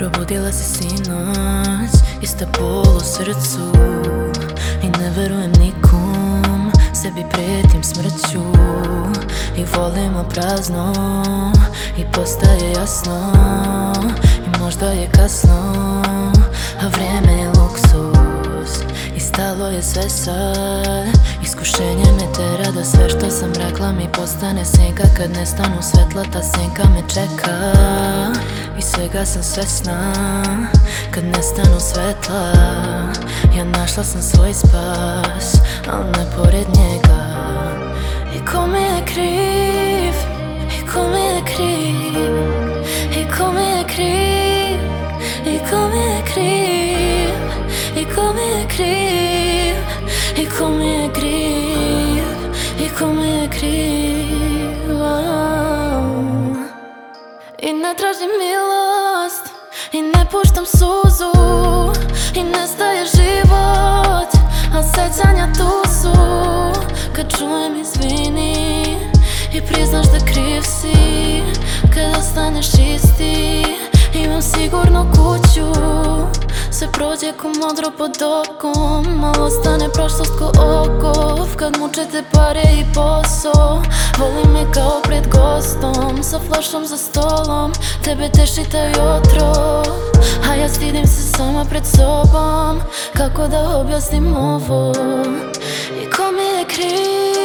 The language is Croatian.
Probudila si sinoć, ista bol u srcu i ne verujem nikom, sebi prijetim smrću i volimo prazno i postaje jasno i možda je kasno, a vrijeme je luksuz i stalo je sve sad. Iskušenje me tera da sve što sam rekla mi postane senka. Kad nestanu svetla ta senka me čeka i svega sam svesna. Kad nestanu svetla ja našla sam svoj spas, al ne pored njega. I ko mi je kriv, i ko mi je kriv, i ko mi je kriv, i ko mi je kriv, i ko mi je kriv, i ko mi je kriv, i ko mi je kriv. I ne tražim milost, i ne puštam suzu, i nestaje život, a sećanja tu su. Kad čujem izvini i priznaš da kriv si, kad ostaneš isti, imam sigurnu kuću. Sve prođe ko modro pod okom, malo ostane prošlost ko okov. Kad muče te pare i posao, voli me kao pred gostom, sa flašom za stolom, tebe teši taj otrov, a ja stidim se sama pred sobom. Kako da objasnim ovo? I ko mi je kriv,